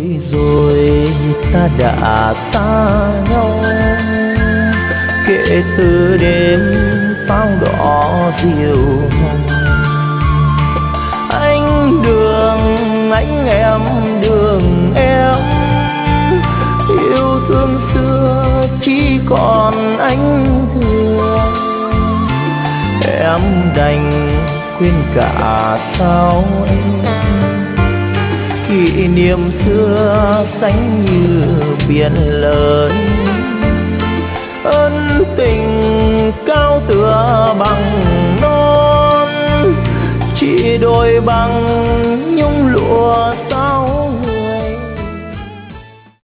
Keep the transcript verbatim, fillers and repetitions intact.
rồi ta đã xa nhau, kể từ đêm pháo đỏ diều hồng. Anh đường anh em đường em, yêu thương xưa chỉ còn anh thương. Em đành quên cả sao em, kỷ niệm xưa xanh như biển lớn. Ân tình cao tựa bằng non, chỉ đôi bằng nhung lụa